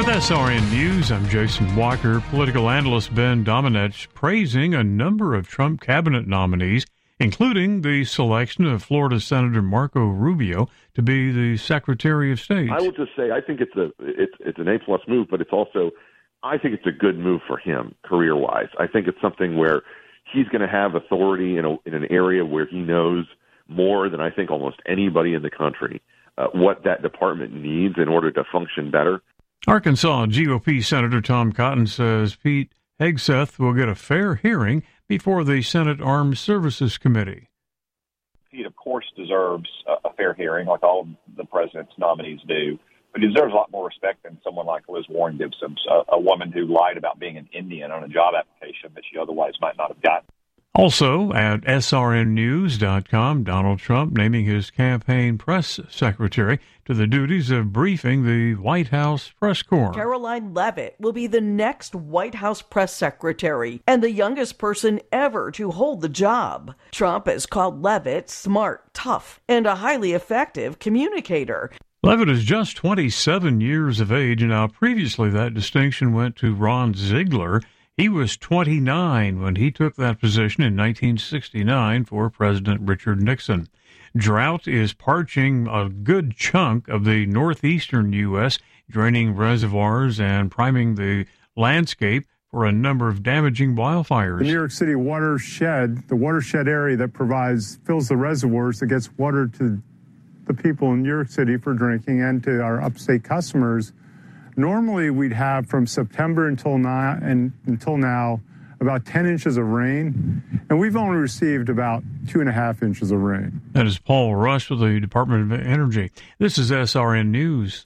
SRN News, I'm Jason Walker. Political analyst Ben Domenech praising a number of Trump cabinet nominees, including the selection of Florida Senator Marco Rubio to be the Secretary of State. I will just say I think it's an A-plus move, but I think it's a good move for him career-wise. I think it's something where he's going to have authority in an area where he knows more than I think almost anybody in the country what that department needs in order to function better. Arkansas GOP Senator Tom Cotton says Pete Hegseth will get a fair hearing before the Senate Armed Services Committee. Pete, of course, deserves a fair hearing, like all of the president's nominees do, but he deserves a lot more respect than someone like Liz Warren gives him, a woman who lied about being an Indian on a job application that she otherwise might not have gotten. Also at srnnews.com, Donald Trump naming his campaign press secretary to the duties of briefing the White House press corps. Caroline Leavitt will be the next White House press secretary and the youngest person ever to hold the job. Trump has called Leavitt smart, tough, and a highly effective communicator. Leavitt is just 27 years of age. Now, previously that distinction went to Ron Ziegler. He was 29 when he took that position in 1969 for President Richard Nixon. Drought is parching a good chunk of the northeastern U.S., draining reservoirs and priming the landscape for a number of damaging wildfires. The New York City watershed, the watershed area that fills the reservoirs that gets water to the people in New York City for drinking and to our upstate customers. Normally, we'd have from September until now about 10 inches of rain, and we've only received about 2.5 inches of rain. That is Paul Rush with the Department of Energy. This is SRN News.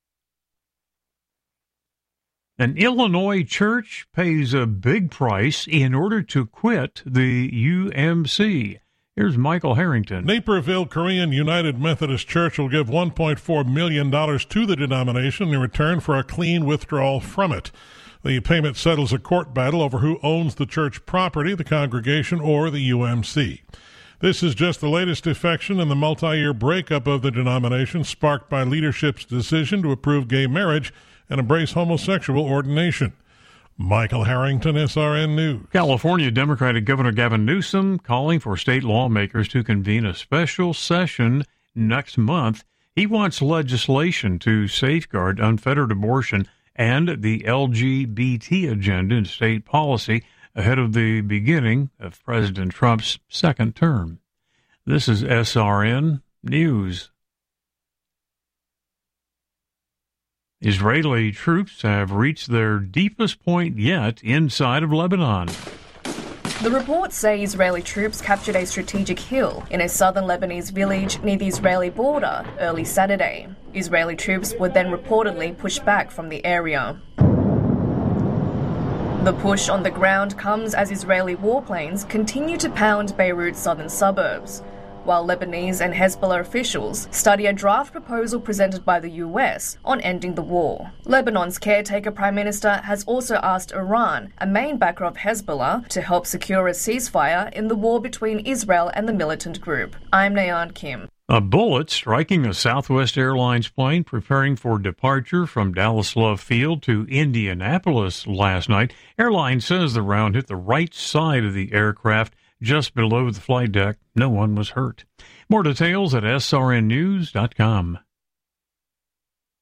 An Illinois church pays a big price in order to quit the UMC. Here's Michael Harrington. Naperville Korean United Methodist Church will give $1.4 million to the denomination in return for a clean withdrawal from it. The payment settles a court battle over who owns the church property, the congregation, or the UMC. This is just the latest defection in the multi-year breakup of the denomination sparked by leadership's decision to approve gay marriage and embrace homosexual ordination. Michael Harrington, SRN News. California Democratic Governor Gavin Newsom calling for state lawmakers to convene a special session next month. He wants legislation to safeguard unfettered abortion and the LGBT agenda in state policy ahead of the beginning of President Trump's second term. This is SRN News. Israeli troops have reached their deepest point yet inside of Lebanon. The reports say Israeli troops captured a strategic hill in a southern Lebanese village near the Israeli border early Saturday. Israeli troops were then reportedly pushed back from the area. The push on the ground comes as Israeli warplanes continue to pound Beirut's southern suburbs, while Lebanese and Hezbollah officials study a draft proposal presented by the US on ending the war. Lebanon's caretaker prime minister has also asked Iran, a main backer of Hezbollah, to help secure a ceasefire in the war between Israel and the militant group. I'm Nayan Kim. A bullet striking a Southwest Airlines plane preparing for departure from Dallas Love Field to Indianapolis last night. Airline says the round hit the right side of the aircraft just below the flight deck. No one was hurt. More details at srnnews.com.